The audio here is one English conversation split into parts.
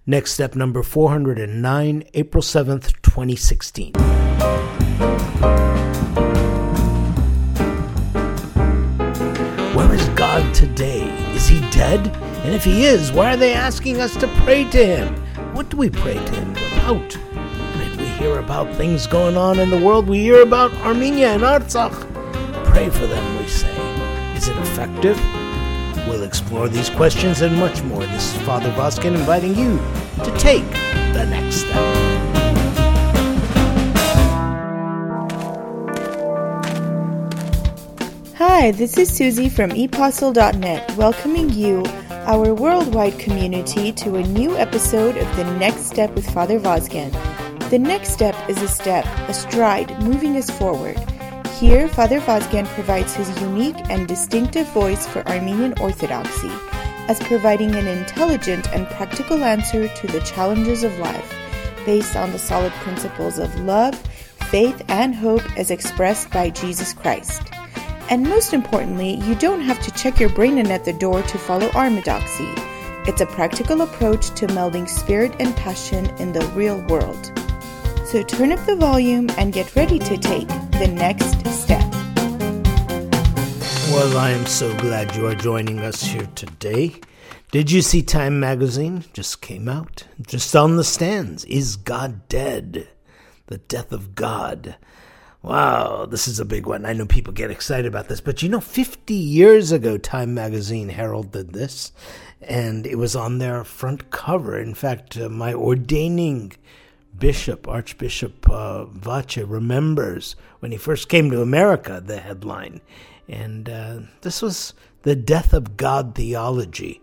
Next step number 409, April 7th, 2016. Where is God today? Is he dead? And if he is, why are they asking us to pray to him? What do we pray to him about? We hear about things going on in the world. We hear about Armenia and Artsakh. Pray for them, we say. Is it effective? We'll explore these questions and much more. This is Father Vazken inviting you to take the next step. Hi, this is Susie from ePostle.net, welcoming you, our worldwide community, to a new episode of The Next Step with Father Vazken. The next step is a step, a stride, moving us forward. Here, Father Vazken provides his unique and distinctive voice for Armenian Orthodoxy, as providing an intelligent and practical answer to the challenges of life, based on the solid principles of love, faith, and hope as expressed by Jesus Christ. And most importantly, you don't have to check your brain in at the door to follow Armedoxy. It's a practical approach to melding spirit and passion in the real world. So turn up the volume and get ready to take the next step. Well, I am so glad you are joining us here today. Did you see Time magazine? Just came out. Just on the stands. Is God dead? The death of God. Wow, this is a big one. I know people get excited about this, but 50 years ago, Time magazine heralded this, and it was on their front cover. In fact, my ordaining bishop, Archbishop Vache, remembers when he first came to America, the headline. And this was the death of God theology.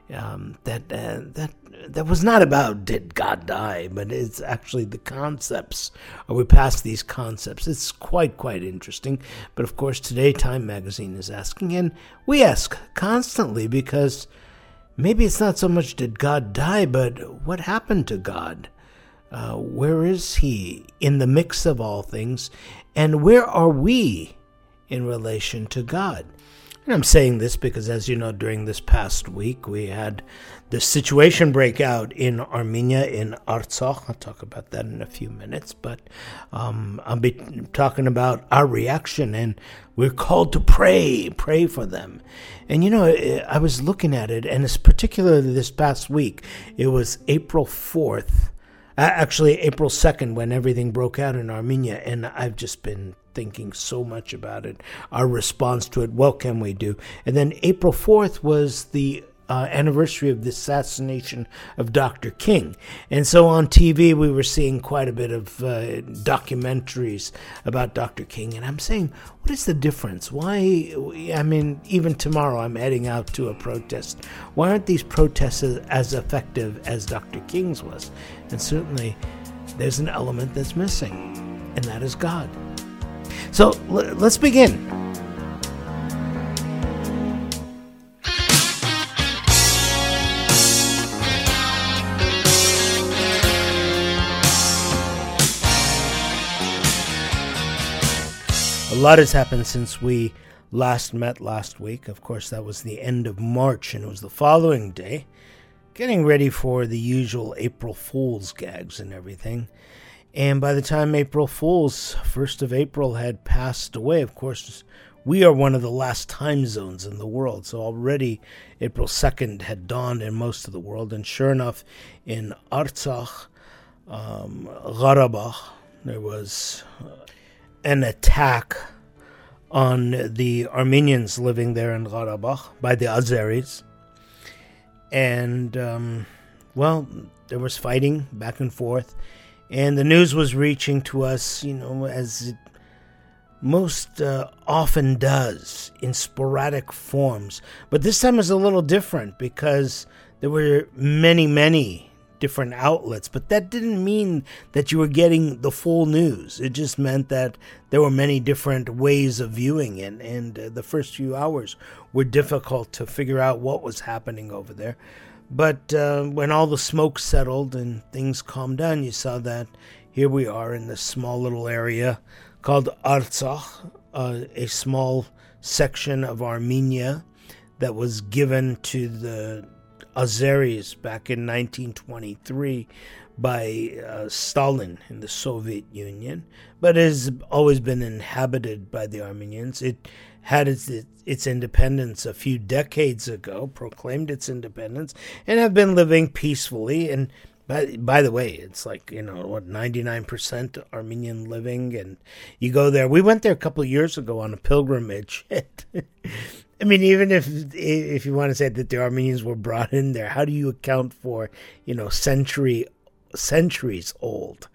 That was not about did God die, but it's actually the concepts. Are we past these concepts? It's quite interesting. But of course, today Time magazine is asking, and we ask constantly, because maybe it's not so much did God die, but what happened to God? Where is he in the mix of all things? And where are we in relation to God? And I'm saying this because, as you know, during this past week, we had the situation break out in Armenia, in Artsakh. I'll talk about that in a few minutes, but I'll be talking about our reaction, and we're called to pray for them. And, I was looking at it, and it's particularly this past week. It was April 4th, actually April 2nd, when everything broke out in Armenia, and I've just been thinking so much about it, our response to it, what can we do? And then April 4th was the anniversary of the assassination of Dr. King. And so on TV, we were seeing quite a bit of documentaries about Dr. King. And I'm saying, what is the difference? Why, even tomorrow I'm heading out to a protest. Why aren't these protests as effective as Dr. King's was? And certainly, there's an element that's missing, and that is God. So let's begin. A lot has happened since we last met last week. Of course, that was the end of March, and it was the following day, getting ready for the usual April Fool's gags and everything. And by the time April Fool's, 1st of April, had passed away, of course, we are one of the last time zones in the world. So already April 2nd had dawned in most of the world. And sure enough, in Artsakh, Qarabakh, there was an attack on the Armenians living there in Qarabakh by the Azeris. And, there was fighting back and forth. And the news was reaching to us, as it most often does, in sporadic forms. But this time was a little different because there were many different outlets. But that didn't mean that you were getting the full news. It just meant that there were many different ways of viewing it. And the first few hours were difficult to figure out what was happening over there. But when all the smoke settled and things calmed down, you saw that here we are in this small little area called Artsakh, a small section of Armenia that was given to the Azeris back in 1923 by Stalin in the Soviet Union, but has always been inhabited by the Armenians. It had its independence a few decades ago, proclaimed its independence, and have been living peacefully. And by the way, it's like, 99% Armenian living, and you go there. We went there a couple of years ago on a pilgrimage. I mean, even if you want to say that the Armenians were brought in there, how do you account for, centuries old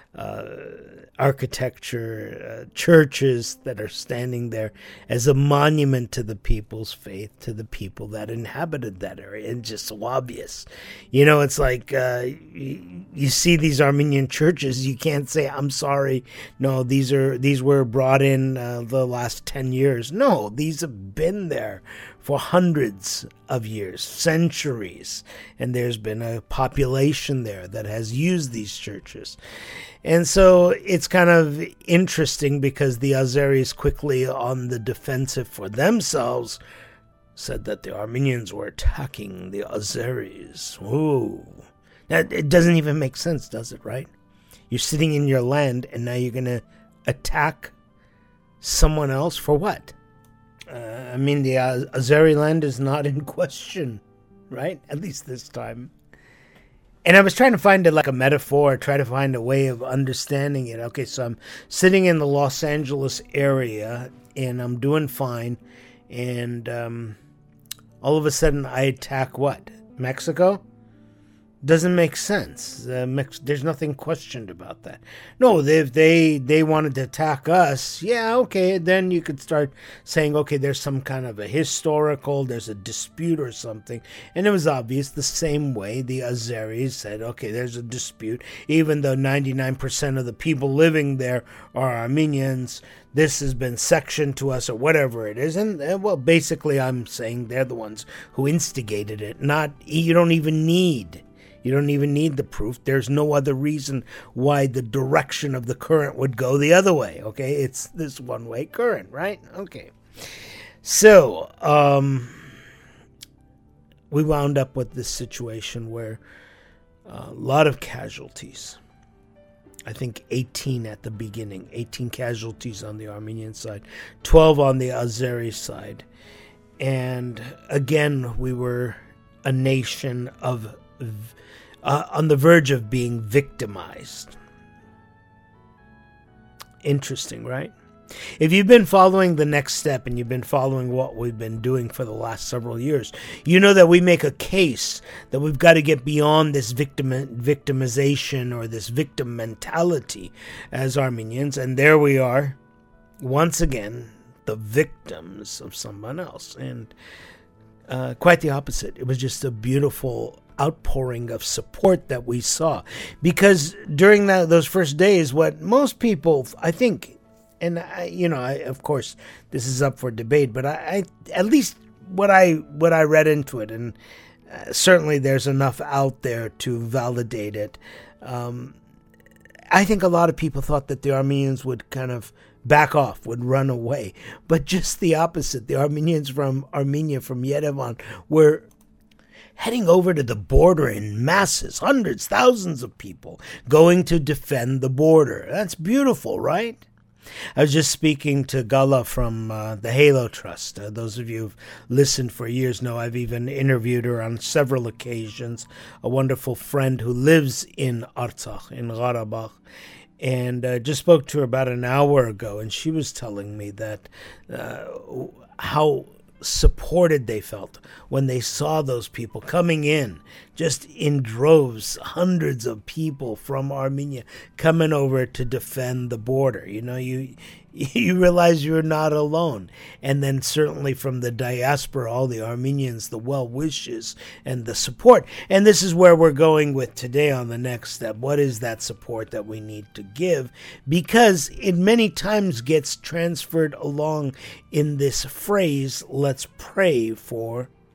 architecture, churches that are standing there as a monument to the people's faith, to the people that inhabited that area? And just so obvious. It's like you see these Armenian churches, you can't say, I'm sorry, no, these were brought in the last 10 years. No, these have been there for hundreds of years, centuries, and there's been a population there that has used these churches. And so it's kind of interesting because the Azeris, quickly on the defensive for themselves, said that the Armenians were attacking the Azeris. Ooh. Now, it doesn't even make sense, does it, right? You're sitting in your land, and now you're going to attack someone else for what? The Azeri land is not in question, right? At least this time. And I was trying to find a metaphor, try to find a way of understanding it. Okay, so I'm sitting in the Los Angeles area, and I'm doing fine, and all of a sudden I attack what? Mexico? Doesn't make sense. There's nothing questioned about that. No, if they wanted to attack us, yeah, okay, then you could start saying, okay, there's some kind of there's a dispute or something. And it was obvious the same way the Azeris said, okay, there's a dispute. Even though 99% of the people living there are Armenians, this has been sectioned to us or whatever it is. And well, basically I'm saying they're the ones who instigated it. You don't even need the proof. There's no other reason why the direction of the current would go the other way, okay? It's this one-way current, right? Okay. So, we wound up with this situation where a lot of casualties. I think 18 at the beginning. 18 casualties on the Armenian side. 12 on the Azeri side. And again, we were a nation of on the verge of being victimized. Interesting, right? If you've been following The Next Step and you've been following what we've been doing for the last several years, you know that we make a case that we've got to get beyond this victimization or this victim mentality as Armenians. And there we are, once again, the victims of someone else. And quite the opposite. It was just a beautiful outpouring of support that we saw, because during those first days, what most people, I think, and I, of course this is up for debate, but I at least what I read into it, and certainly there's enough out there to validate it. I think a lot of people thought that the Armenians would kind of back off, would run away, but just the opposite. The Armenians from Armenia, from Yerevan, were heading over to the border in masses, hundreds, thousands of people going to defend the border. That's beautiful, right? I was just speaking to Gala from the Halo Trust. Those of you who've listened for years know I've even interviewed her on several occasions, a wonderful friend who lives in Artsakh, in Qarabakh. And just spoke to her about an hour ago, and she was telling me that how supported they felt when they saw those people coming in, just in droves, hundreds of people from Armenia coming over to defend the border. You realize you're not alone. And then certainly from the diaspora, all the Armenians, the well wishes and the support. And this is where we're going with today on The Next Step. What is that support that we need to give? Because it many times gets transferred along in this phrase, let's pray for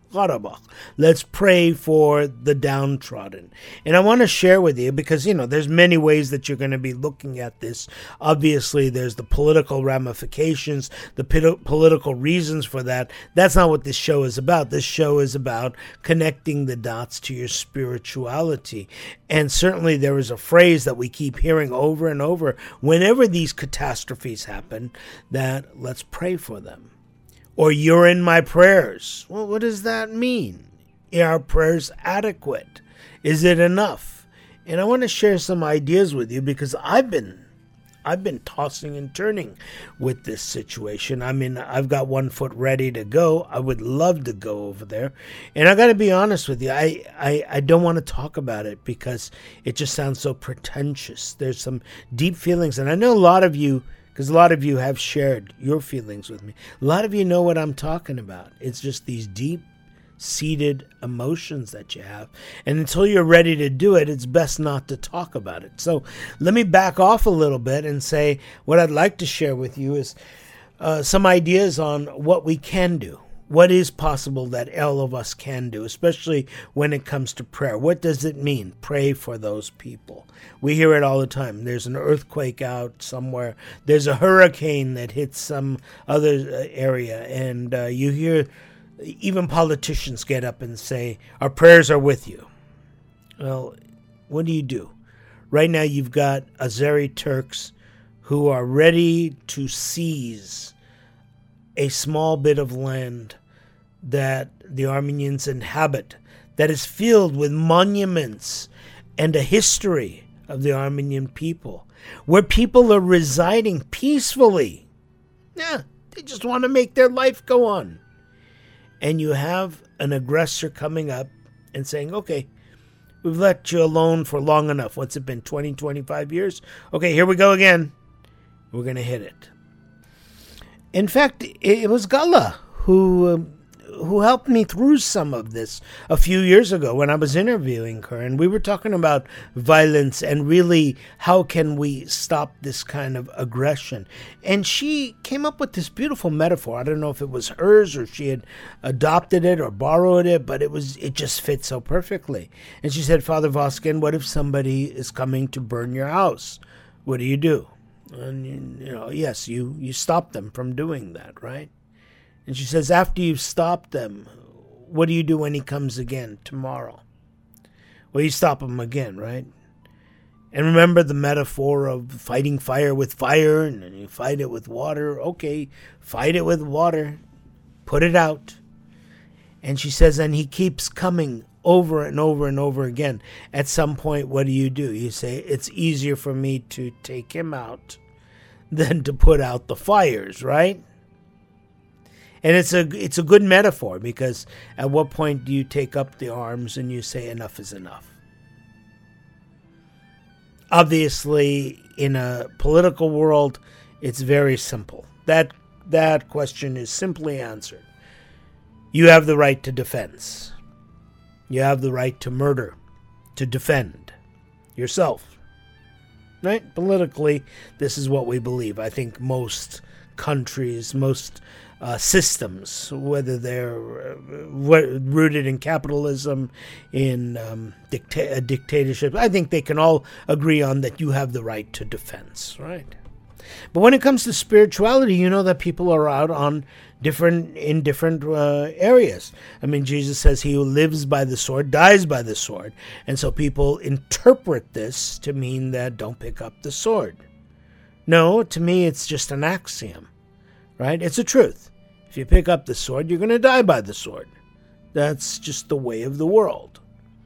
Let's pray for the downtrodden. And I want to share with you, because, there's many ways that you're going to be looking at this. Obviously, there's the political ramifications, the political reasons for that. That's not what this show is about. This show is about connecting the dots to your spirituality. And certainly there is a phrase that we keep hearing over and over whenever these catastrophes happen, that let's pray for them. Or you're in my prayers. Well, what does that mean? Are our prayers adequate? Is it enough? And I want to share some ideas with you, because I've been tossing and turning with this situation. I mean, I've got one foot ready to go. I would love to go over there. And I got to be honest with you, I don't want to talk about it because it just sounds so pretentious. There's some deep feelings, and I know a lot of you, because a lot of you have shared your feelings with me. A lot of you know what I'm talking about. It's just these deep-seated emotions that you have. And until you're ready to do it, it's best not to talk about it. So let me back off a little bit and say what I'd like to share with you is some ideas on what we can do. What is possible that all of us can do, especially when it comes to prayer? What does it mean? Pray for those people. We hear it all the time. There's an earthquake out somewhere. There's a hurricane that hits some other area. And you hear even politicians get up and say, our prayers are with you. Well, what do? Right now you've got Azeri Turks who are ready to seize a small bit of land that the Armenians inhabit, that is filled with monuments and a history of the Armenian people, where people are residing peacefully. Yeah, they just want to make their life go on. And you have an aggressor coming up and saying, okay, we've let you alone for long enough. What's it been, 20, 25 years? Okay, here we go again. We're going to hit it. In fact, it was Gala who helped me through some of this a few years ago when I was interviewing her, and we were talking about violence and really how can we stop this kind of aggression. And she came up with this beautiful metaphor. I don't know if it was hers or she had adopted it or borrowed it, but it just fits so perfectly. And she said, Father Voskin, what if somebody is coming to burn your house? What do? And, yes, you stop them from doing that, right? And she says, after you've stopped them, what do you do when he comes again tomorrow? Well, you stop him again, right? And remember the metaphor of fighting fire with fire, and then you fight it with water. Okay, fight it with water. Put it out. And she says, and he keeps coming over and over and over again. At some point, what do? You say, it's easier for me to take him out than to put out the fires, right? And it's a good metaphor, because at what point do you take up the arms and you say enough is enough? Obviously, in a political world, it's very simple. That question is simply answered. You have the right to defense. You have the right to murder, to defend yourself. Right? Politically, this is what we believe. I think most countries, most systems, whether they're rooted in capitalism, in dictatorship, I think they can all agree on that you have the right to defense, right? But when it comes to spirituality, you know that people are out on different areas. I mean, Jesus says he who lives by the sword dies by the sword. And so people interpret this to mean that don't pick up the sword. No, to me, it's just an axiom, right? It's a truth. If you pick up the sword, you're going to die by the sword. That's just the way of the world.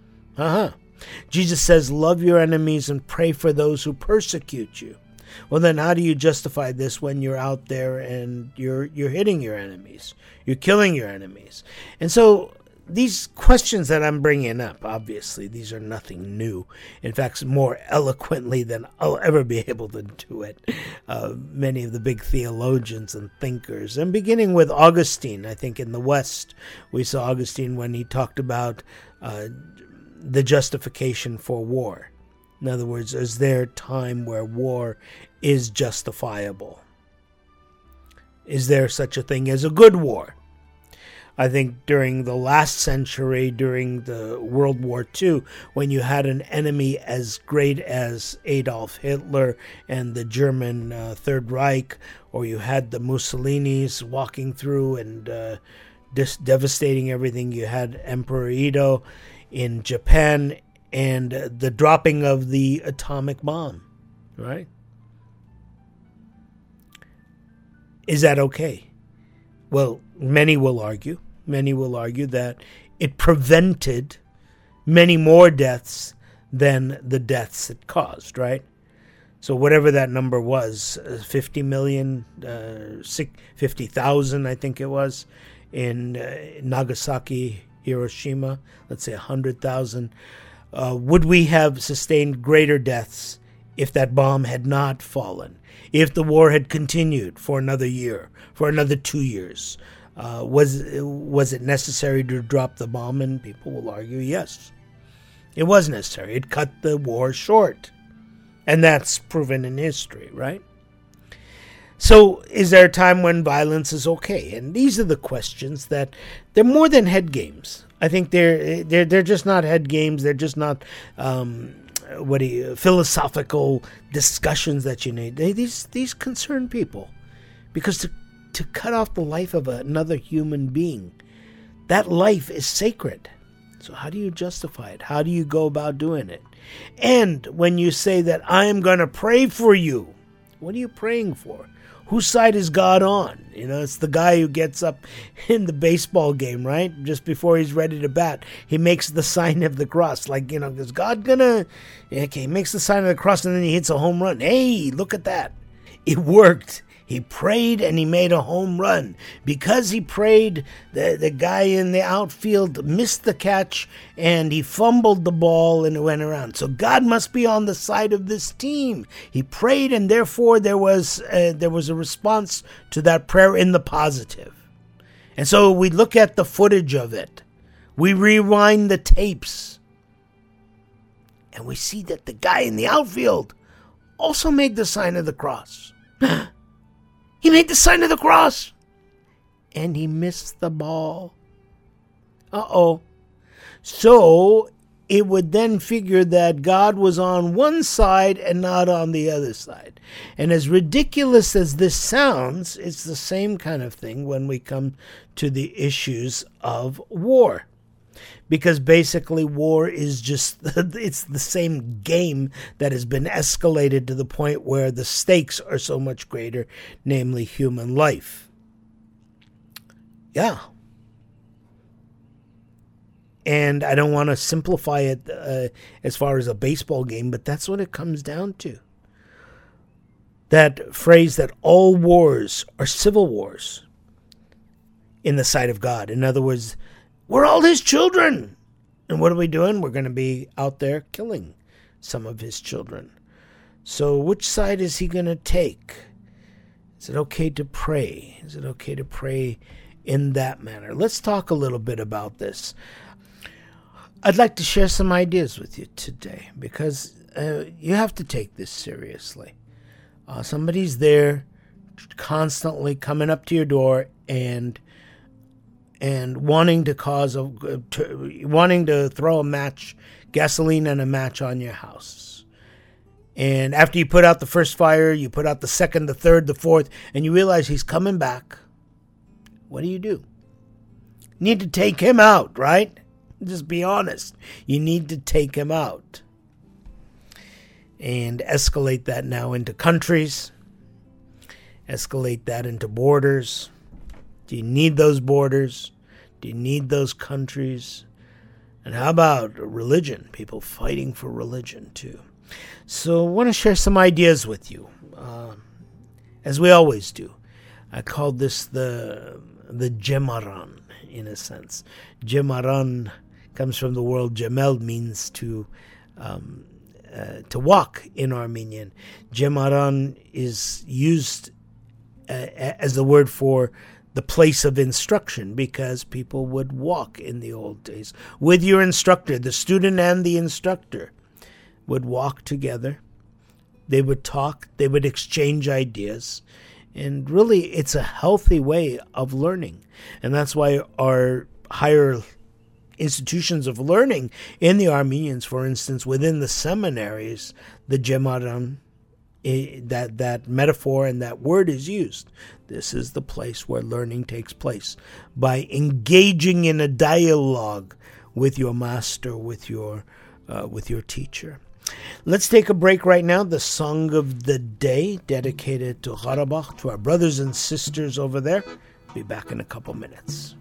Jesus says, love your enemies and pray for those who persecute you. Well, then how do you justify this when you're out there and you're hitting your enemies? You're killing your enemies. And so these questions that I'm bringing up, obviously, these are nothing new. In fact, more eloquently than I'll ever be able to do it. Many of the big theologians and thinkers, and beginning with Augustine, I think in the West, we saw Augustine when he talked about the justification for war. In other words, is there a time where war is justifiable? Is there such a thing as a good war? I think during the last century, during the World War II, when you had an enemy as great as Adolf Hitler and the German Third Reich, or you had the Mussolinis walking through and devastating everything. You had Emperor Ito in Japan and the dropping of the atomic bomb, right? Is that okay? Well, many will argue that it prevented many more deaths than the deaths it caused, right? So whatever that number was, 50 million, 50,000, I think it was, in Nagasaki, Hiroshima, let's say 100,000. Would we have sustained greater deaths if that bomb had not fallen? If the war had continued for another year, for another 2 years? Was it necessary to drop the bomb? And people will argue, yes, it was necessary. It cut the war short. And that's proven in history, right? So is there a time when violence is okay? And these are the questions that they're more than head games. I think they're just not head games. They're just not philosophical discussions that you need. These concern people, because to cut off the life of another human being, that life is sacred. So how do you justify it? How do you go about doing it? And when you say that I'm going to pray for you, what are you praying for? Whose side is God on? You know, it's the guy who gets up in the baseball game, right? Just before he's ready to bat, he makes the sign of the cross. Like, you know, is God gonna... Okay, he makes the sign of the cross and then he hits a home run. Hey, look at that. It worked. He prayed and he made a home run. Because he prayed, the guy in the outfield missed the catch and he fumbled the ball and it went around. So God must be on the side of this team. He prayed and therefore there was a response to that prayer in the positive. And so we look at the footage of it. We rewind the tapes. And we see that the guy in the outfield also made the sign of the cross. He made the sign of the cross. And he missed the ball. Uh-oh. So it would then figure that God was on one side and not on the other side. And as ridiculous as this sounds, it's the same kind of thing when we come to the issues of war. Because basically war is just, it's the same game that has been escalated to the point where the stakes are so much greater, namely human life. Yeah. And I don't want to simplify it as far as a baseball game, but that's what it comes down to. That phrase that all wars are civil wars in the sight of God. In other words, we're all his children. And what are we doing? We're going to be out there killing some of his children. So which side is he going to take? Is it okay to pray? Is it okay to pray in that manner? Let's talk a little bit about this. I'd like to share some ideas with you today because you have to take this seriously. Somebody's there constantly coming up to your door and wanting to wanting to throw a match, gasoline and a match on your house. And after you put out the first fire, you put out the second, the third, the fourth, and you realize he's coming back. What do? You need to take him out, right? Just be honest. You need to take him out. And escalate that now into countries. Escalate that into borders. Do you need those borders? Do you need those countries? And how about religion? People fighting for religion too. So I want to share some ideas with you, as we always do. I called this the Gemaran, in a sense. Gemaran comes from the word Gemel, means to walk in Armenian. Gemaran is used as the word for the place of instruction, because people would walk in the old days with your instructor. The student and the instructor would walk together. They would talk. They would exchange ideas. And really, it's a healthy way of learning. And that's why our higher institutions of learning in the Armenians, for instance, within the seminaries, the Gemaran, that metaphor and that word is used. This is the place where learning takes place, by engaging in a dialogue with your master, with your teacher. Let's take a break right now. The song of the day, dedicated to Qarabakh, to our brothers and sisters over there. Be back in a couple minutes.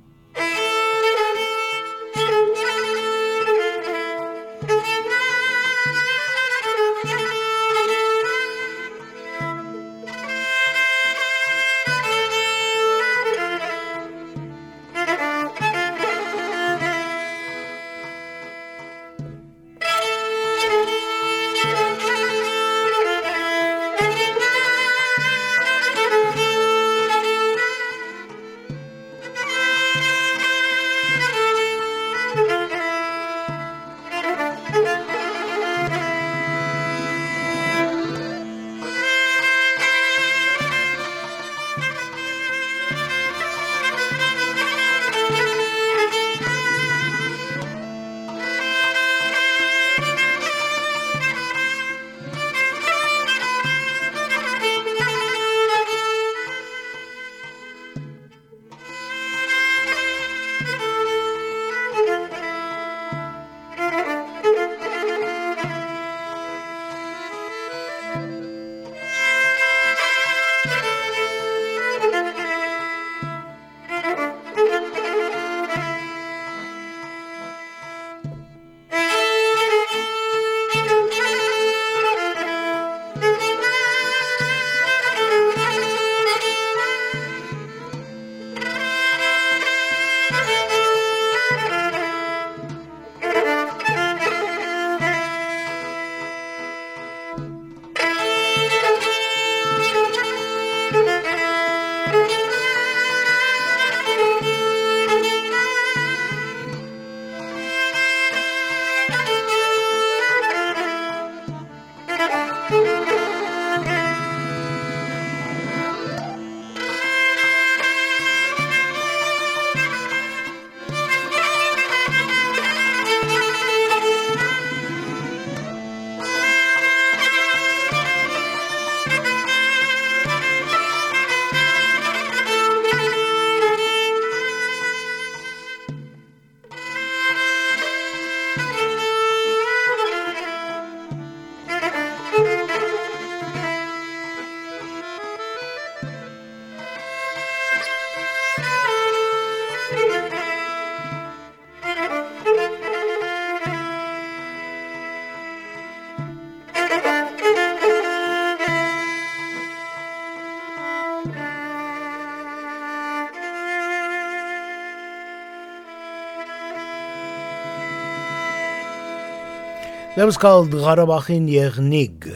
That was called Qarabakhin Yernig,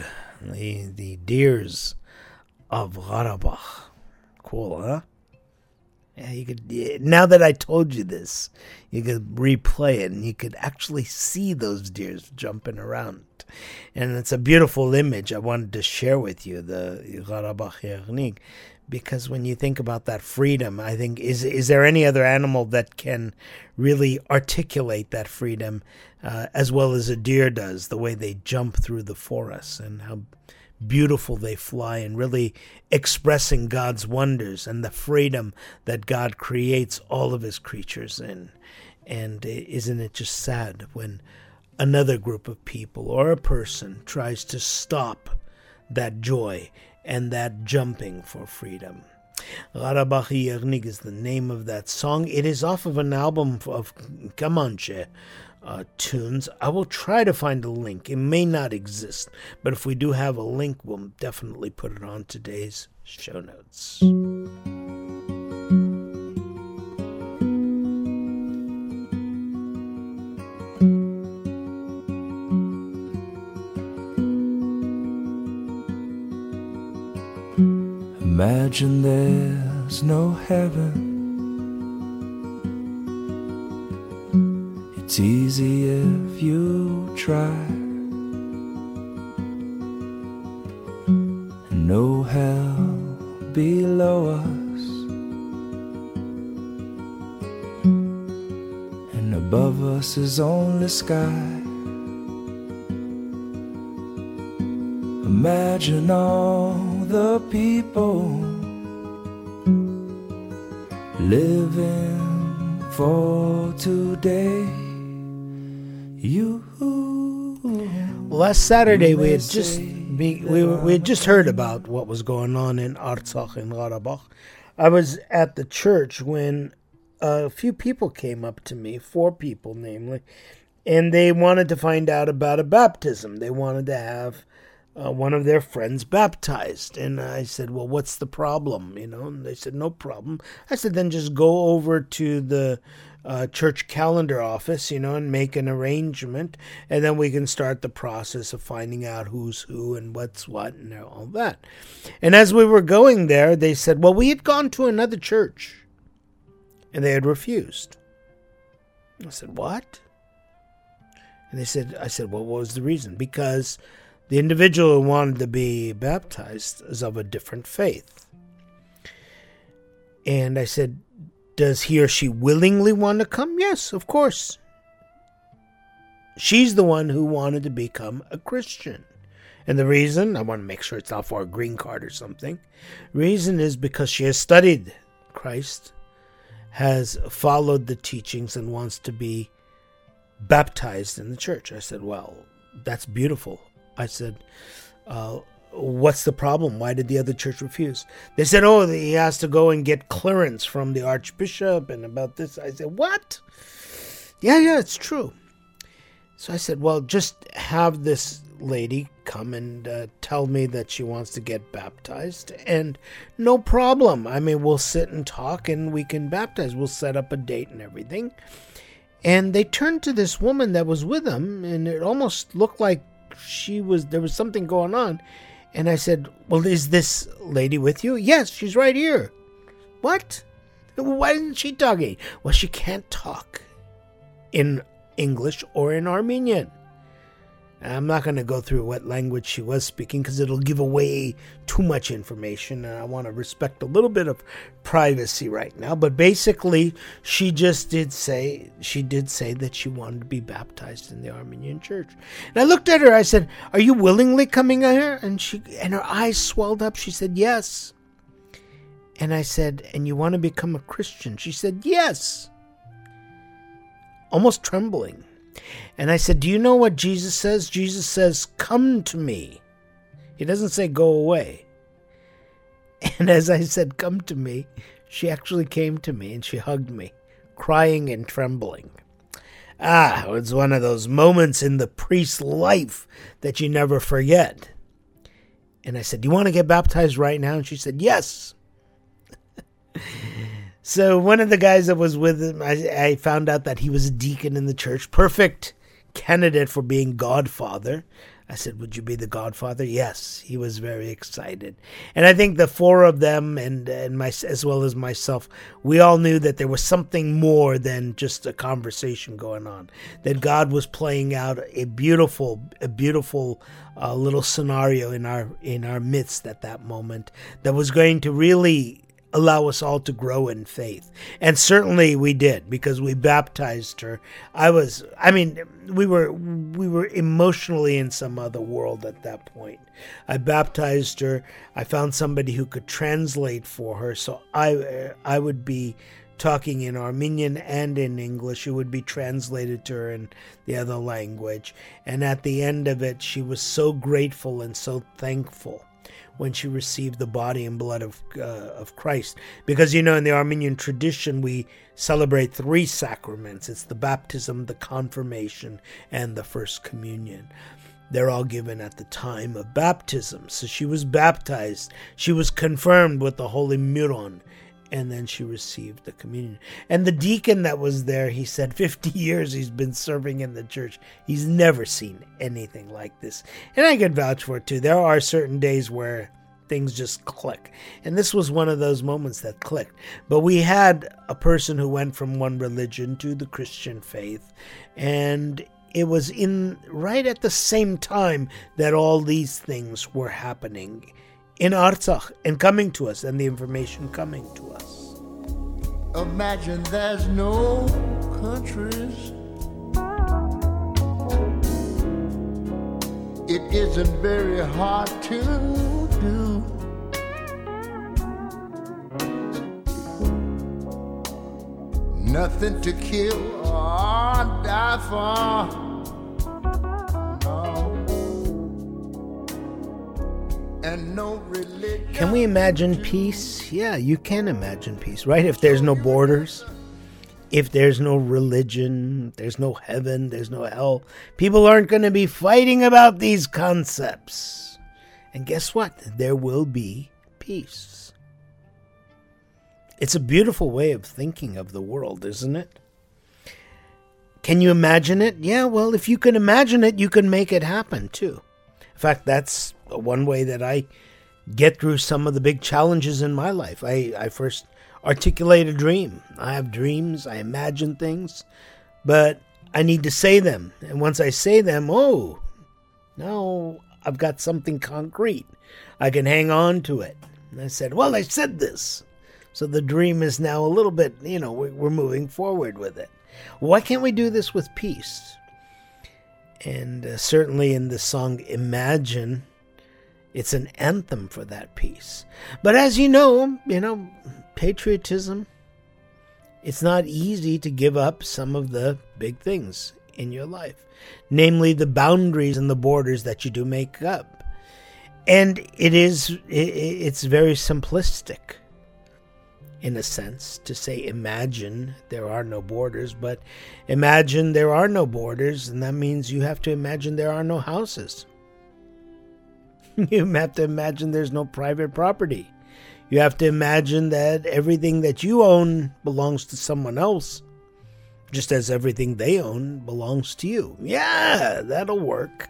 the deers of Qarabakh. Cool, huh? Yeah, you could. Now that I told you this, you could replay it, and you could actually see those deers jumping around. And it's a beautiful image I wanted to share with you, the Qarabakh Yernig, because when you think about that freedom, I think, is there any other animal that can really articulate that freedom as well as a deer does, the way they jump through the forest and how beautiful they fly, and really expressing God's wonders and the freedom that God creates all of his creatures in. And isn't it just sad when another group of people or a person tries to stop that joy and that jumping for freedom? Qarabakh Yernig is the name of that song. It is off of an album of Kamanche tunes. I will try to find a link. It may not exist, but if we do have a link, we'll definitely put it on today's show notes. Imagine there's no heaven. It's easy if you try, and no hell below us, and above us is only sky. Imagine all the people living for today. Last Saturday we had just heard about what was going on in Artsakh and Karabakh. I was at the church when a few people came up to me, 4 people namely, and they wanted to find out about a baptism. They wanted to have one of their friends baptized. And I said, well, what's the problem? And they said, no problem. I said, then just go over to the church calendar office, and make an arrangement, and then we can start the process of finding out who's who and what's what and all that. And as we were going there, they said, well, we had gone to another church, and they had refused. I said, what? And I said, well, what was the reason? Because the individual who wanted to be baptized is of a different faith. And I said, does he or she willingly want to come? Yes, of course. She's the one who wanted to become a Christian. And the reason, I want to make sure it's not for a green card or something. Reason is because she has studied Christ, has followed the teachings, and wants to be baptized in the church. I said, well, that's beautiful. I said, what's the problem? Why did the other church refuse? They said, oh, he has to go and get clearance from the archbishop and about this. I said, what? Yeah, it's true. So I said, well, just have this lady come and tell me that she wants to get baptized, and no problem. I mean, we'll sit and talk and we can baptize. We'll set up a date and everything. And they turned to this woman that was with them, and it almost looked like there was something going on. And I said, well, is this lady with you? Yes, she's right here. What? Why isn't she talking? Well, she can't talk in English or in Armenian. I'm not going to go through what language she was speaking because it'll give away too much information, and I want to respect a little bit of privacy right now. But basically, she did say that she wanted to be baptized in the Armenian church. And I looked at her. I said, "Are you willingly coming here?" And her eyes swelled up. She said, "Yes." And I said, "And you want to become a Christian?" She said, "Yes." Almost trembling. And I said, do you know what Jesus says? Jesus says, come to me. He doesn't say go away. And as I said, come to me, she actually came to me and she hugged me, crying and trembling. It was one of those moments in the priest's life that you never forget. And I said, do you want to get baptized right now? And she said, yes. So one of the guys that was with him, I found out that he was a deacon in the church. Perfect candidate for being godfather. I said, would you be the godfather? Yes. He was very excited. And I think the 4 of them and as well as myself, we all knew that there was something more than just a conversation going on. That God was playing out a beautiful little scenario in our midst at that moment that was going to really allow us all to grow in faith. And certainly we did, because we baptized her. We were emotionally in some other world at that point. I baptized her. I found somebody who could translate for her. So I would be talking in Armenian and in English. It would be translated to her in the other language. And at the end of it, she was so grateful and so thankful when she received the body and blood of Christ. Because, in the Armenian tradition, we celebrate 3 sacraments. It's the baptism, the confirmation, and the first communion. They're all given at the time of baptism. So she was baptized. She was confirmed with the Holy Miron. And then she received the communion. And the deacon that was there, he said 50 years he's been serving in the church. He's never seen anything like this. And I can vouch for it too. There are certain days where things just click. And this was one of those moments that clicked. But we had a person who went from one religion to the Christian faith. And it was right at the same time that all these things were happening in Artsakh and coming to us, and the information coming to us. Imagine there's no countries. It isn't very hard to do. Nothing to kill or die for. No. And no religion. Can we imagine peace? Yeah, you can imagine peace, right? If there's no borders, if there's no religion, there's no heaven, there's no hell, people aren't going to be fighting about these concepts. And guess what? There will be peace. It's a beautiful way of thinking of the world, isn't it? Can you imagine it? Yeah, well, if you can imagine it, you can make it happen too. In fact, that's one way that I get through some of the big challenges in my life. I first articulate a dream. I have dreams, I imagine things, but I need to say them. And once I say them, now I've got something concrete. I can hang on to it. And I said, well, I said this. So the dream is now a little bit, we're moving forward with it. Why can't we do this with peace? And certainly in the song Imagine, it's an anthem for that peace. But as you know, patriotism, it's not easy to give up some of the big things in your life, namely the boundaries and the borders that you do make up. And it's very simplistic, in a sense, to say imagine there are no borders, but imagine there are no borders, and that means you have to imagine there are no houses. You have to imagine there's no private property. You have to imagine that everything that you own belongs to someone else, just as everything they own belongs to you. Yeah, that'll work.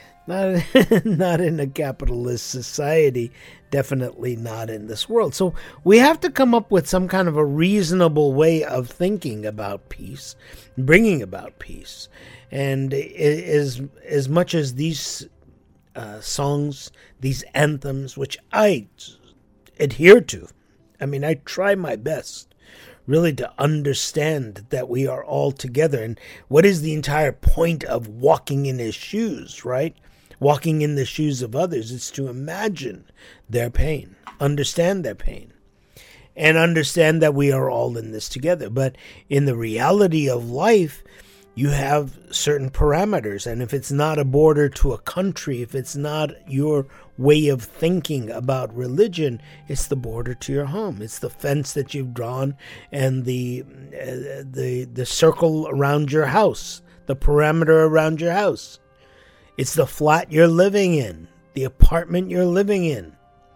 Not in a capitalist society, definitely not in this world. So we have to come up with some kind of a reasonable way of thinking about peace, bringing about peace. And as much as these songs, these anthems, which I adhere to, I try my best really to understand that we are all together. And what is the entire point of walking in his shoes, right? Walking in the shoes of others is to imagine their pain, understand their pain, and understand that we are all in this together. But in the reality of life, you have certain parameters. And if it's not a border to a country, if it's not your way of thinking about religion, it's the border to your home. It's the fence that you've drawn and the circle around your house, the parameter around your house. It's the flat you're living in, the apartment you're living in.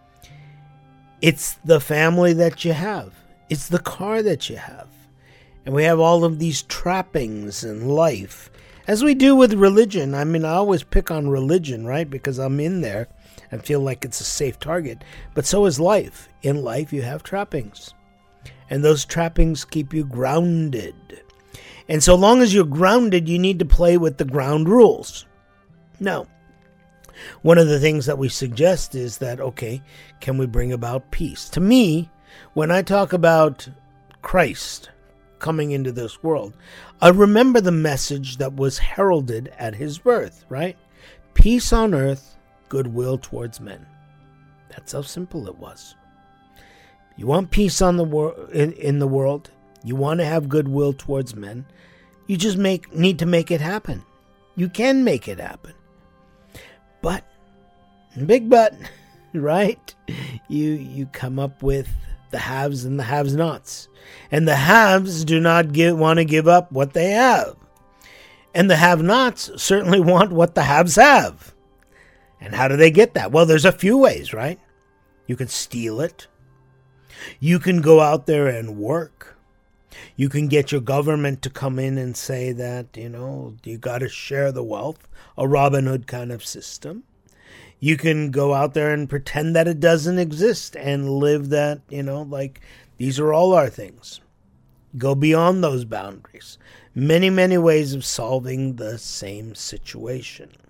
It's the family that you have. It's the car that you have. And we have all of these trappings in life, as we do with religion. I always pick on religion, right? Because I'm in there and feel like it's a safe target. But so is life. In life, you have trappings. And those trappings keep you grounded. And so long as you're grounded, you need to play with the ground rules. Now, one of the things that we suggest is that, okay, can we bring about peace? To me, when I talk about Christ coming into this world, I remember the message that was heralded at his birth, right? Peace on earth, goodwill towards men. That's how simple it was. You want peace on in the world, you want to have goodwill towards men, you just need to make it happen. You can make it happen. But, big but, right? You come up with the haves and the have-nots. And the haves do not want to give up what they have. And the have-nots certainly want what the haves have. And how do they get that? Well, there's a few ways, right? You can steal it. You can go out there and work. You can get your government to come in and say that, you got to share the wealth, a Robin Hood kind of system. You can go out there and pretend that it doesn't exist and live that, like these are all our things. Go beyond those boundaries. Many, many ways of solving the same situation.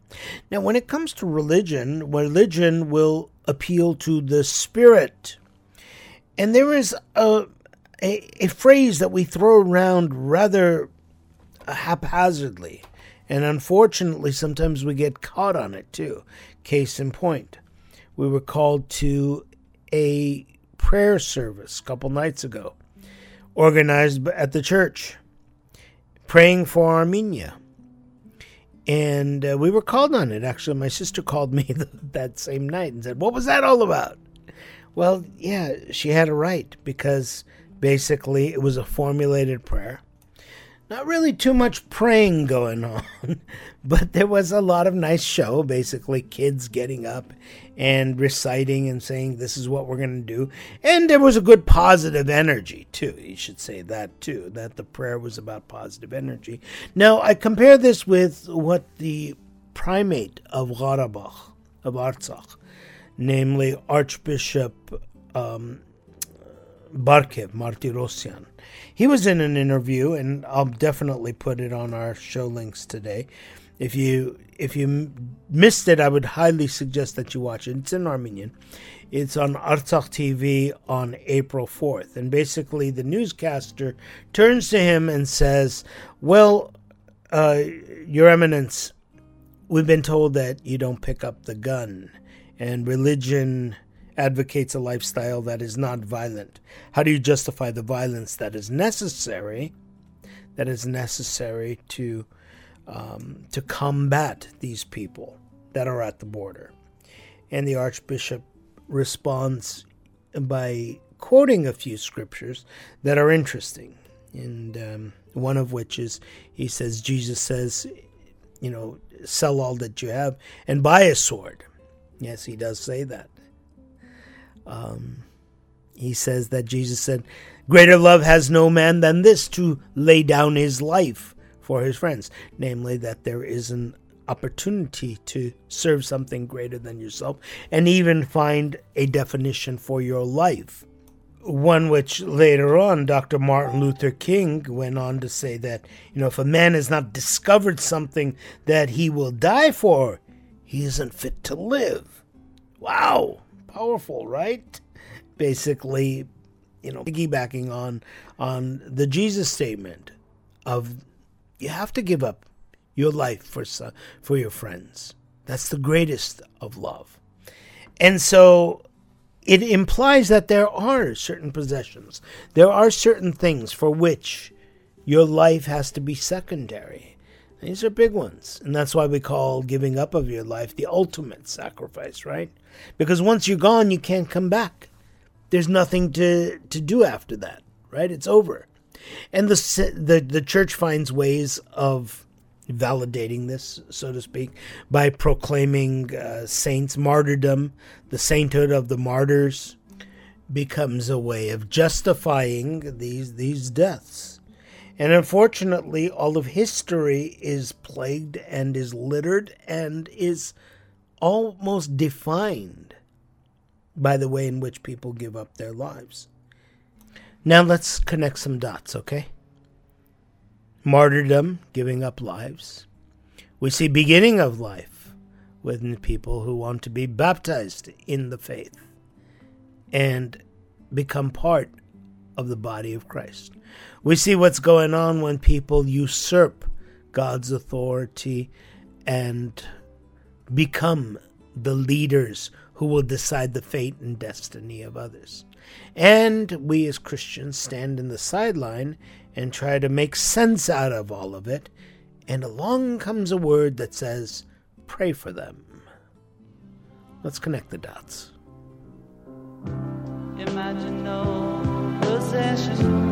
Now, when it comes to religion will appeal to the spirit. And there is a phrase that we throw around rather haphazardly. And unfortunately, sometimes we get caught on it too. Case in point, we were called to a prayer service a couple nights ago, organized at the church, praying for Armenia. And we were called on it. Actually, my sister called me that same night and said, "What was that all about?" Well, yeah, she had it right, because basically it was a formulated prayer. Not really too much praying going on, but there was a lot of nice show, basically kids getting up and reciting and saying, this is what we're going to do. And there was a good positive energy, too. You should say that, too, that the prayer was about positive energy. Now, I compare this with what the primate of Qarabakh, of Artsakh, namely Archbishop Barkev Martirosyan. He was in an interview, and I'll definitely put it on our show links today. If you missed it, I would highly suggest that you watch it. It's in Armenian. It's on Artsakh TV on April 4th. And basically, the newscaster turns to him and says, well, Your Eminence, we've been told that you don't pick up the gun, and religion advocates a lifestyle that is not violent. How do you justify the violence that is necessary to combat these people that are at the border? And the Archbishop responds by quoting a few scriptures that are interesting. And one of which is, he says, Jesus says, sell all that you have and buy a sword. Yes, he does say that. He says that Jesus said, greater love has no man than this, to lay down his life for his friends. Namely, that there is an opportunity to serve something greater than yourself and even find a definition for your life. One which later on, Dr. Martin Luther King went on to say that, if a man has not discovered something that he will die for, he isn't fit to live. Wow. Powerful, right? Basically, piggybacking on the Jesus statement of you have to give up your life for your friends. That's the greatest of love. And so it implies that there are certain possessions. There are certain things for which your life has to be secondary. These are big ones. And that's why we call giving up of your life the ultimate sacrifice, right? Because once you're gone, you can't come back. There's nothing to do after that, right? It's over. And the church finds ways of validating this, so to speak, by proclaiming saints' martyrdom. The sainthood of the martyrs becomes a way of justifying these deaths. And unfortunately, all of history is plagued and is littered and is almost defined by the way in which people give up their lives. Now let's connect some dots, okay? Martyrdom, giving up lives. We see beginning of life with people who want to be baptized in the faith and become part of the body of Christ. We see what's going on when people usurp God's authority and become the leaders who will decide the fate and destiny of others. And we as Christians stand in the sideline and try to make sense out of all of it. And along comes a word that says, pray for them. Let's connect the dots. Imagine no possessions.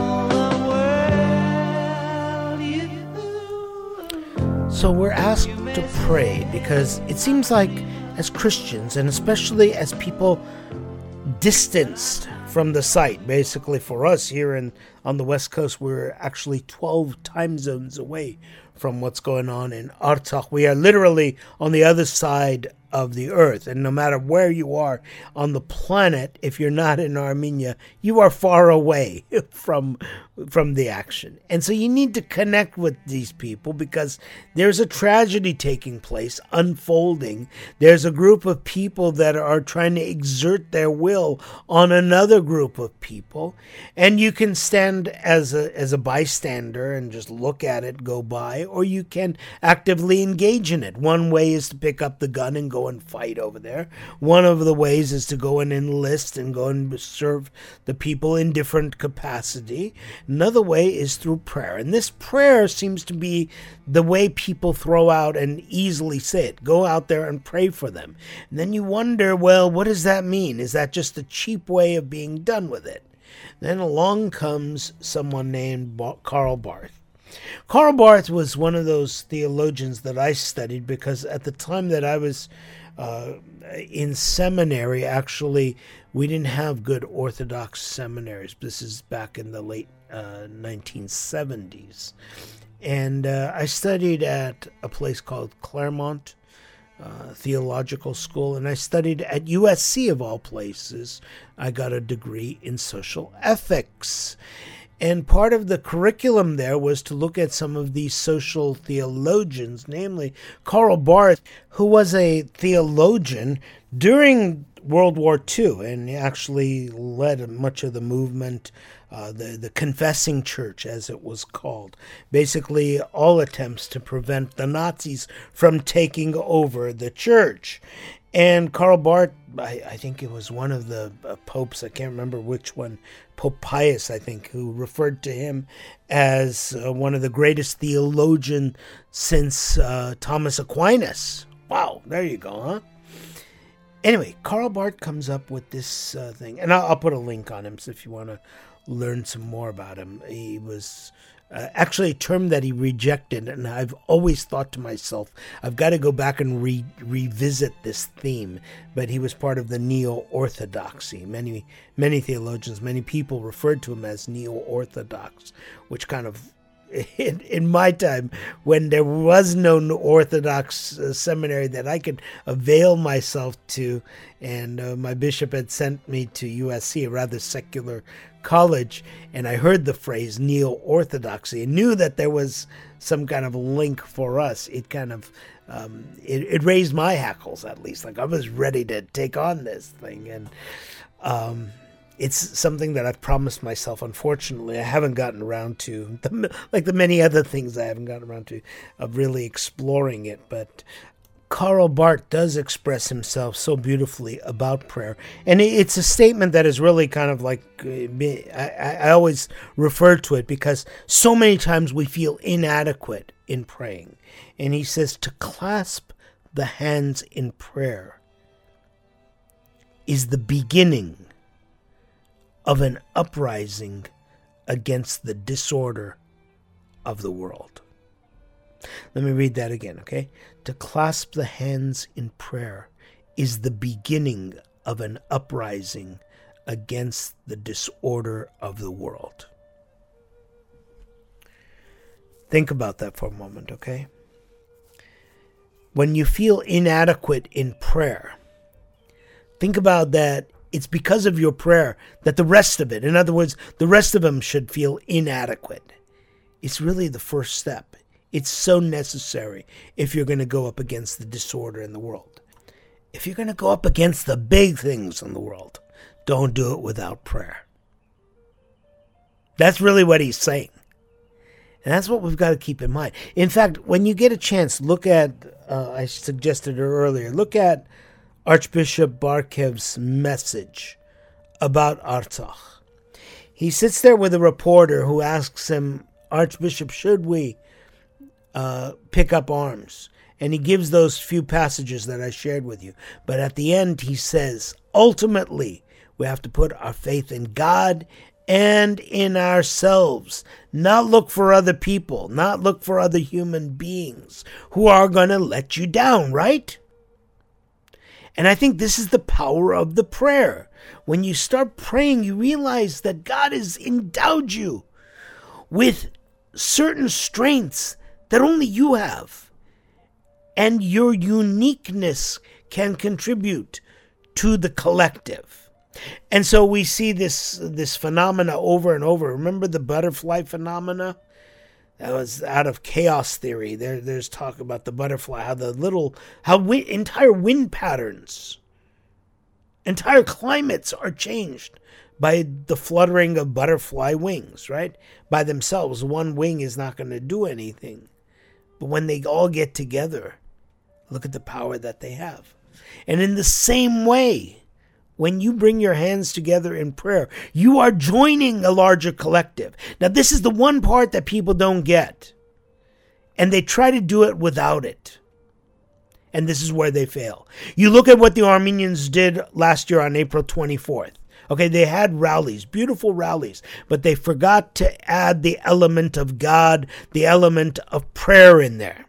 So we're asked to to pray because it seems like as Christians, and especially as people distanced from the site, basically for us here on the West Coast, we're actually 12 time zones away from what's going on in Artsakh. We are literally on the other side of the earth, and no matter where you are on the planet, if you're not in Armenia, you are far away from the action. And so you need to connect with these people because there's a tragedy taking place, unfolding. There's a group of people that are trying to exert their will on another group of people, and you can stand as a bystander and just look at it go by, or you can actively engage in it. One way is to pick up the gun and go and fight over there. One of the ways is to go and enlist and go and serve the people in different capacity. Another way is through prayer. And this prayer seems to be the way people throw out and easily say it. Go out there and pray for them. And then you wonder, well, what does that mean? Is that just a cheap way of being done with it? Then along comes someone named Karl Barth. Karl Barth was one of those theologians that I studied because at the time that I was in seminary, actually, we didn't have good Orthodox seminaries. This is back in the late 1970s. And I studied at a place called Claremont Theological School, and I studied at USC of all places. I got a degree in social ethics. And part of the curriculum there was to look at some of these social theologians, namely Karl Barth, who was a theologian during World War II and actually led much of the movement, the Confessing Church, as it was called. Basically, all attempts to prevent the Nazis from taking over the church. And Karl Barth, I think it was one of the popes, I can't remember which one, Pope Pius, I think, who referred to him as one of the greatest theologians since Thomas Aquinas. Wow, there you go, huh? Anyway, Karl Barth comes up with this thing, and I'll put a link on him so if you want to learn some more about him. He was actually a term that he rejected, and I've always thought to myself, I've got to go back and revisit this theme. But he was part of the Neo-Orthodoxy. Many theologians, many people referred to him as Neo-Orthodox, which kind of, in my time, when there was no Orthodox seminary that I could avail myself to, and my bishop had sent me to USC, a rather secular college, and I heard the phrase Neo-Orthodoxy and knew that there was some kind of link for us. It kind of, it raised my hackles, at least. Like I was ready to take on this thing, and it's something that I've promised myself. Unfortunately, I haven't gotten around to, like the many other things I haven't gotten around to, of really exploring it. But Karl Barth does express himself so beautifully about prayer. And it's a statement that is really kind of like, I always refer to it because so many times we feel inadequate in praying. And he says to clasp the hands in prayer is the beginning of an uprising against the disorder of the world. Let me read that again, okay? To clasp the hands in prayer is the beginning of an uprising against the disorder of the world. Think about that for a moment, okay? When you feel inadequate in prayer, think about that. It's because of your prayer that the rest of it, in other words, the rest of them should feel inadequate. It's really the first step. It's so necessary if you're going to go up against the disorder in the world. If you're going to go up against the big things in the world, don't do it without prayer. That's really what he's saying. And that's what we've got to keep in mind. In fact, when you get a chance, look at, I suggested it earlier, look at Archbishop Barkev's message about Artsakh. He sits there with a reporter who asks him, Archbishop, should we pick up arms? And he gives those few passages that I shared with you. But at the end, he says, ultimately, we have to put our faith in God and in ourselves. Not look for other people, not look for other human beings who are going to let you down, right? And I think this is the power of the prayer. When you start praying, you realize that God has endowed you with certain strengths that only you have. And your uniqueness can contribute to the collective. And so we see this phenomena over and over. Remember the butterfly phenomena? That was out of chaos theory. There's talk about the butterfly, how entire wind patterns, entire climates are changed by the fluttering of butterfly wings, right? By themselves, one wing is not going to do anything. But when they all get together, look at the power that they have. And in the same way, when you bring your hands together in prayer, you are joining a larger collective. Now, this is the one part that people don't get. And they try to do it without it. And this is where they fail. You look at what the Armenians did last year on April 24th. Okay, they had rallies, beautiful rallies, but they forgot to add the element of God, the element of prayer in there.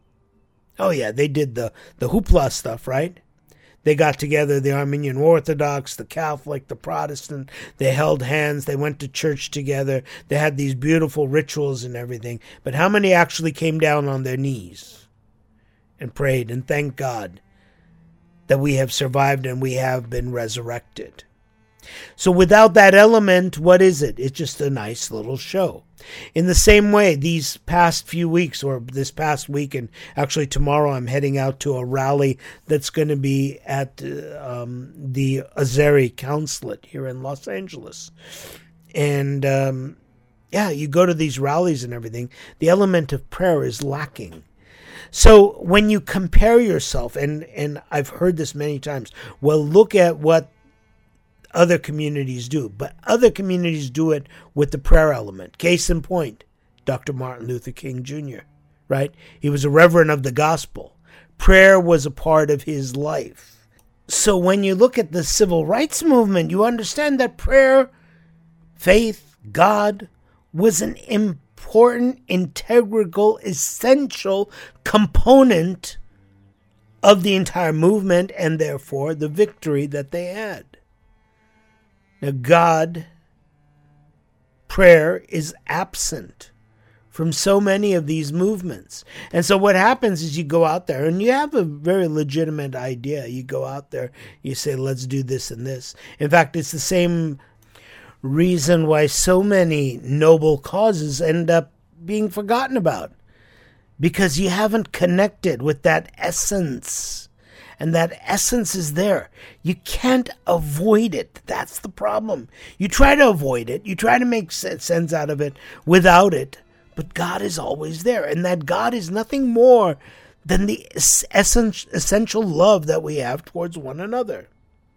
Oh yeah, they did the hoopla stuff, right? They got together, the Armenian Orthodox, the Catholic, the Protestant. They held hands. They went to church together. They had these beautiful rituals and everything. But how many actually came down on their knees and prayed and thanked God that we have survived and we have been resurrected? So without that element, what is it? It's just a nice little show. In the same way, these past few weeks, or this past week, and actually tomorrow I'm heading out to a rally that's going to be at the Azeri Consulate here in Los Angeles. And you go to these rallies and everything, the element of prayer is lacking. So when you compare yourself, and I've heard this many times, well, look at what other communities do, but other communities do it with the prayer element. Case in point, Dr. Martin Luther King Jr., right? He was a reverend of the gospel. Prayer was a part of his life. So when you look at the civil rights movement, you understand that prayer, faith, God was an important, integral, essential component of the entire movement and therefore the victory that they had. Now, God, prayer is absent from so many of these movements. And so what happens is you go out there and you have a very legitimate idea. You go out there, you say, let's do this and this. In fact, it's the same reason why so many noble causes end up being forgotten about. Because you haven't connected with that essence. And that essence is there. You can't avoid it. That's the problem. You try to avoid it. You try to make sense out of it without it. But God is always there. And that God is nothing more than the essential love that we have towards one another.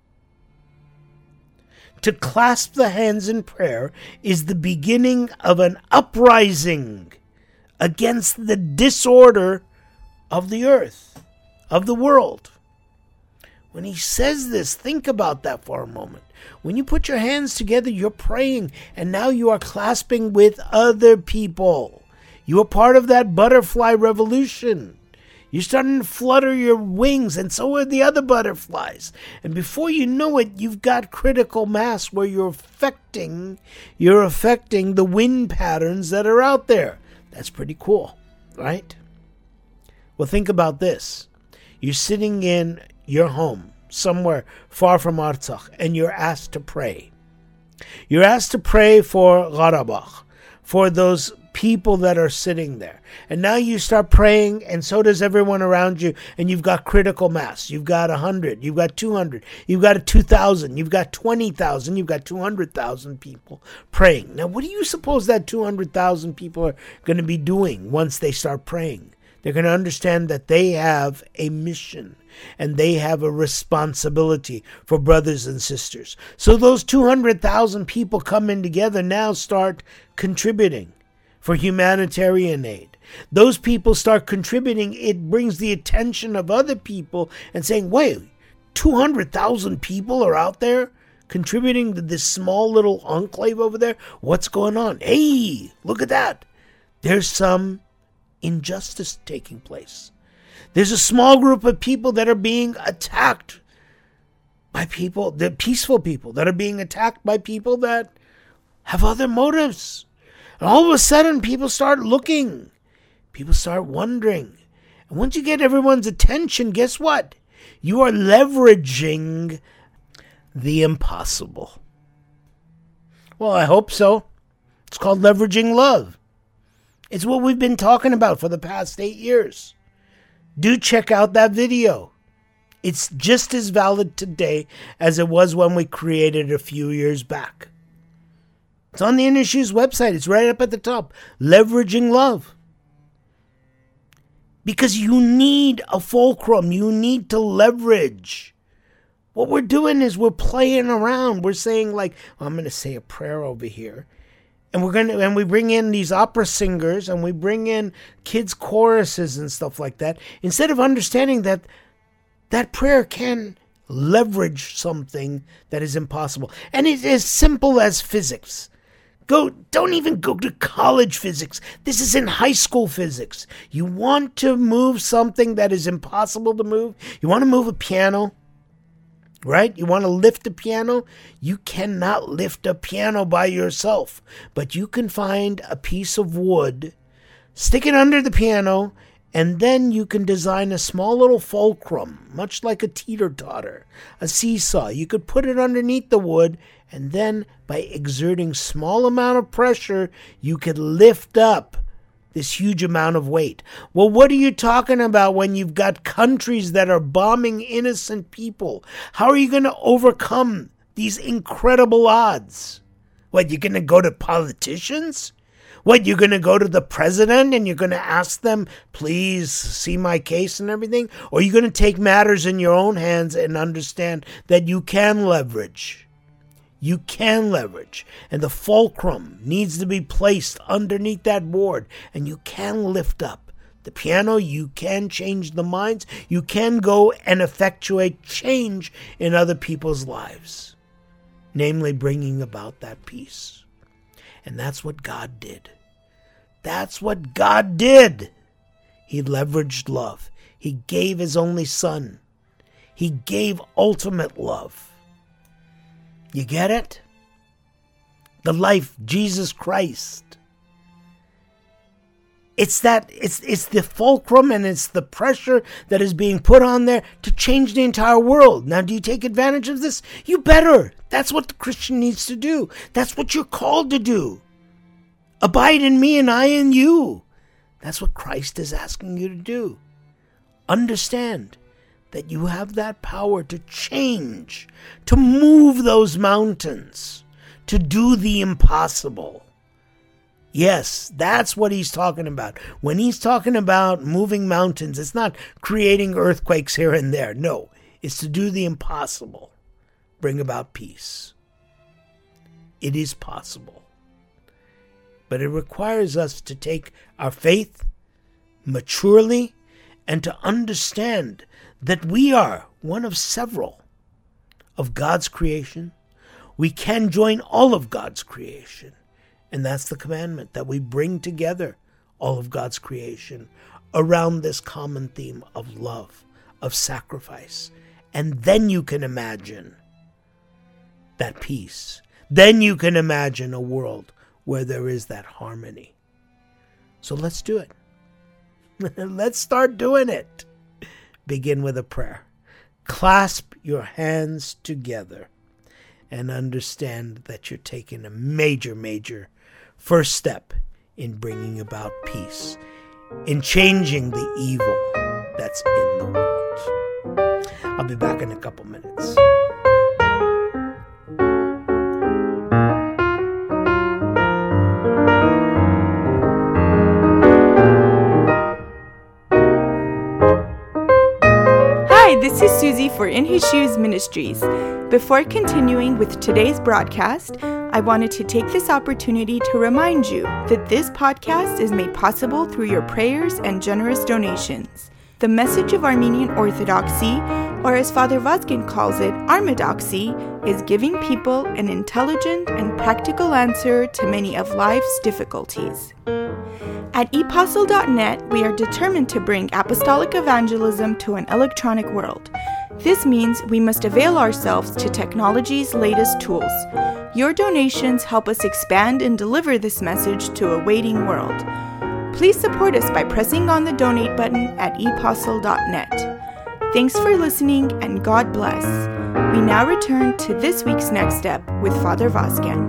To clasp the hands in prayer is the beginning of an uprising against the disorder of the earth, of the world. When he says this, think about that for a moment. When you put your hands together, you're praying, and now you are clasping with other people. You are part of that butterfly revolution. You're starting to flutter your wings, and so are the other butterflies. And before you know it, you've got critical mass where you're affecting the wind patterns that are out there. That's pretty cool, right? Well, think about this. You're sitting in your home, somewhere far from Artsakh, and you're asked to pray. You're asked to pray for Qarabakh, for those people that are sitting there. And now you start praying, and so does everyone around you, and you've got critical mass. You've got 100, you've got 200, you've got 2,000, you've got 20,000, you've got 200,000 people praying. Now, what do you suppose that 200,000 people are going to be doing once they start praying? They're going to understand that they have a mission and they have a responsibility for brothers and sisters. So those 200,000 people coming together now start contributing for humanitarian aid. Those people start contributing. It brings the attention of other people and saying, wait, 200,000 people are out there contributing to this small little enclave over there? What's going on? Hey, look at that. There's some injustice taking place. There's a small group of people that are being attacked by people, the peaceful people that are being attacked by people that have other motives. And all of a sudden, people start looking. People start wondering. And once you get everyone's attention, guess what? You are leveraging the impossible. Well, I hope so. It's called leveraging love. It's what we've been talking about for the past 8 years. Do check out that video. It's just as valid today as it was when we created it a few years back. It's on the Inner Shoes website. It's right up at the top. Leveraging love. Because you need a fulcrum. You need to leverage. What we're doing is we're playing around. We're saying like, well, I'm going to say a prayer over here. And we bring in these opera singers and we bring in kids' choruses and stuff like that. Instead of understanding that that prayer can leverage something that is impossible. And it's as simple as physics. Don't even go to college physics. This is in high school physics. You want to move something that is impossible to move. You want to move a piano, right? You want to lift a piano. You cannot lift a piano by yourself, but you can find a piece of wood, stick it under the piano, and then you can design a small little fulcrum, much like a teeter-totter, a seesaw. You could put it underneath the wood, and then by exerting small amount of pressure, you could lift up this huge amount of weight. Well, what are you talking about when you've got countries that are bombing innocent people? How are you going to overcome these incredible odds? What, you're going to go to politicians? What, you're going to go to the president and you're going to ask them, please see my case and everything? Or are you going to take matters in your own hands and understand that you can leverage? You can leverage. And the fulcrum needs to be placed underneath that board. And you can lift up the piano. You can change the minds. You can go and effectuate change in other people's lives. Namely, bringing about that peace. And that's what God did. That's what God did. He leveraged love. He gave his only son. He gave ultimate love. You get it? The life, Jesus Christ. It's the fulcrum and it's the pressure that is being put on there to change the entire world. Now, do you take advantage of this? You better. That's what the Christian needs to do. That's what you're called to do. Abide in me and I in you. That's what Christ is asking you to do. Understand that you have that power to change, to move those mountains, to do the impossible. Yes, that's what he's talking about. When he's talking about moving mountains, it's not creating earthquakes here and there. No, it's to do the impossible. Bring about peace. It is possible. But it requires us to take our faith maturely and to understand that we are one of several of God's creation. We can join all of God's creation. And that's the commandment, that we bring together all of God's creation around this common theme of love, of sacrifice. And then you can imagine that peace. Then you can imagine a world where there is that harmony. So let's do it. Let's start doing it. Begin with a prayer. Clasp your hands together and understand that you're taking a major first step in bringing about peace, in changing the evil that's in the world. I'll be back in a couple minutes. This is Susie for In His Shoes Ministries. Before continuing with today's broadcast, I wanted to take this opportunity to remind you that this podcast is made possible through your prayers and generous donations. The message of Armenian Orthodoxy or as Father Vazgen calls it, Armadoxy, is giving people an intelligent and practical answer to many of life's difficulties. At epostle.net, we are determined to bring apostolic evangelism to an electronic world. This means we must avail ourselves to technology's latest tools. Your donations help us expand and deliver this message to a waiting world. Please support us by pressing on the donate button at epostle.net. Thanks for listening, and God bless. We now return to this week's Next Step with Father Vazgen.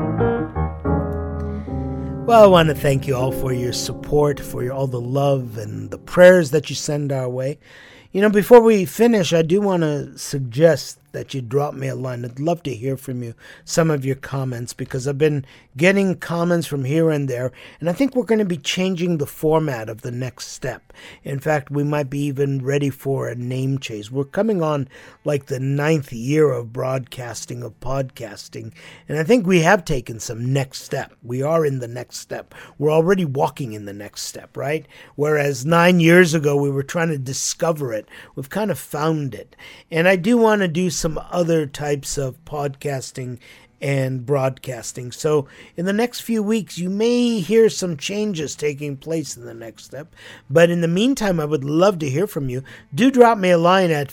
Well, I want to thank you all for your support, for all the love and the prayers that you send our way. You know, before we finish, I do want to suggest that you drop me a line. I'd love to hear from you, some of your comments, because I've been getting comments from here and there, and I think we're going to be changing the format of the Next Step. In fact, we might be even ready for a name change. We're coming on like the 9th year of broadcasting, of podcasting, and I think we have taken some next step. We are in the next step. We're already walking in the next step, right? Whereas 9 years ago, we were trying to discover it. We've kind of found it. And I do want to do some other types of podcasting and broadcasting. So in the next few weeks, you may hear some changes taking place in the Next Step. But in the meantime, I would love to hear from you. Do drop me a line at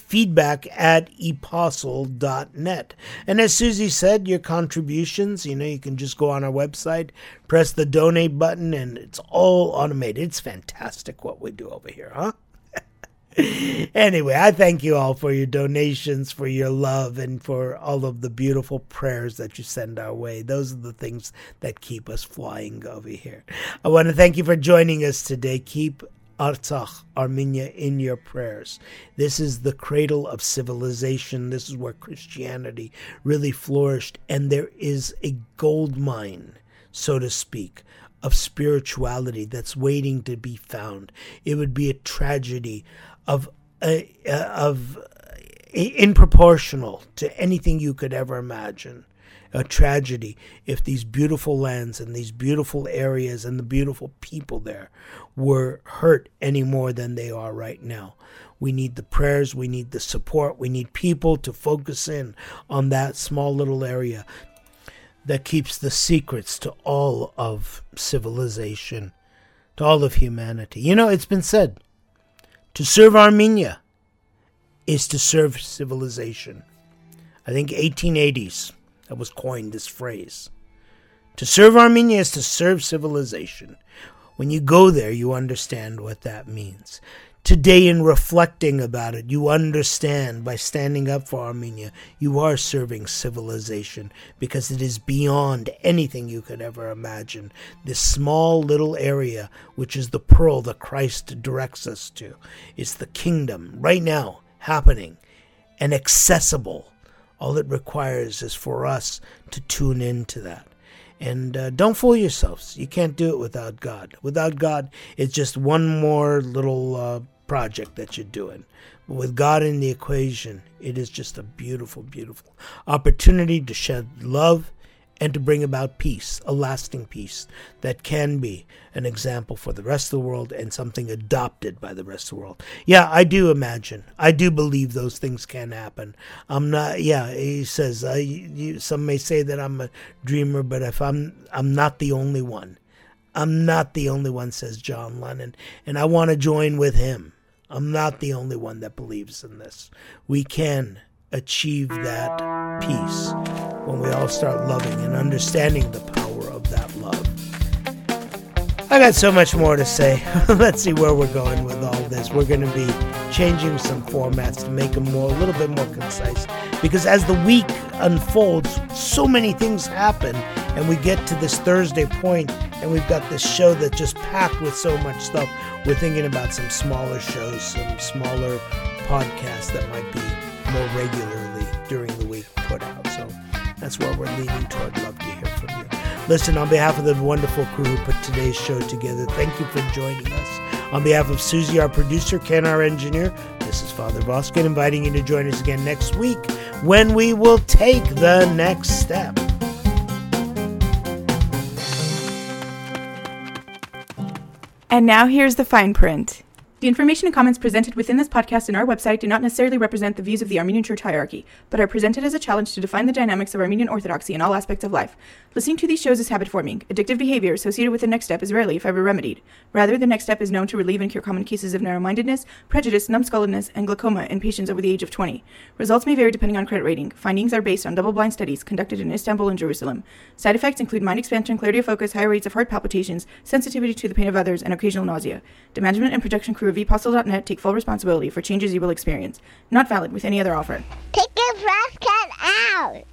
feedback@epostle.net. And as Susie said, your contributions, you can just go on our website, press the donate button, and it's all automated. It's fantastic what we do over here, huh? Anyway, I thank you all for your donations, for your love, and for all of the beautiful prayers that you send our way. Those are the things that keep us flying over here. I want to thank you for joining us today. Keep Artsakh, Armenia, in your prayers. This is the cradle of civilization. This is where Christianity really flourished, and there is a gold mine, so to speak, of spirituality that's waiting to be found. It would be a tragedy of improportional to anything you could ever imagine. A tragedy if these beautiful lands and these beautiful areas and the beautiful people there were hurt any more than they are right now. We need the prayers, we need the support, we need people to focus in on that small little area that keeps the secrets to all of civilization, to all of humanity. It's been said, to serve Armenia is to serve civilization. I think 1880s, that was coined, this phrase. To serve Armenia is to serve civilization. When you go there, you understand what that means. Today, in reflecting about it, you understand by standing up for Armenia, you are serving civilization because it is beyond anything you could ever imagine. This small little area, which is the pearl that Christ directs us to, is the kingdom right now happening and accessible. All it requires is for us to tune into that. And don't fool yourselves. You can't do it without God. Without God, it's just one more little project that you're doing. But with God in the equation, it is just a beautiful, beautiful opportunity to shed love and to bring about peace, a lasting peace that can be an example for the rest of the world and something adopted by the rest of the world. Yeah, I do imagine. I do believe those things can happen. He says, some may say that I'm a dreamer, but if I'm not the only one. I'm not the only one, says John Lennon, and I want to join with him. I'm not the only one that believes in this. We can achieve that peace when we all start loving and understanding the power of that love. I got so much more to say. Let's see where we're going with all this. We're going to be changing some formats to make them a little bit more concise, because as the week unfolds, so many things happen, and we get to this Thursday point, and we've got this show that's just packed with so much stuff. We're thinking about some smaller shows, some smaller podcasts that might be more regularly during the week put out. So that's where we're leaning toward. Love to hear from you. Listen, on behalf of the wonderful crew who put today's show together, thank you for joining us. On behalf of Susie, our producer, Ken, our engineer, this is Father Vazgen inviting you to join us again next week when we will take the next step. And now here's the fine print. The information and comments presented within this podcast and our website do not necessarily represent the views of the Armenian Church hierarchy, but are presented as a challenge to define the dynamics of Armenian Orthodoxy in all aspects of life. Listening to these shows is habit-forming. Addictive behavior associated with the Next Step is rarely, if ever, remedied. Rather, the Next Step is known to relieve and cure common cases of narrow-mindedness, prejudice, numbskulledness, and glaucoma in patients over the age of 20. Results may vary depending on credit rating. Findings are based on double-blind studies conducted in Istanbul and Jerusalem. Side effects include mind expansion, clarity of focus, higher rates of heart palpitations, sensitivity to the pain of others, and occasional nausea. The management and production crew of ePostal.net take full responsibility for changes you will experience. Not valid with any other offer. Take your trash can out!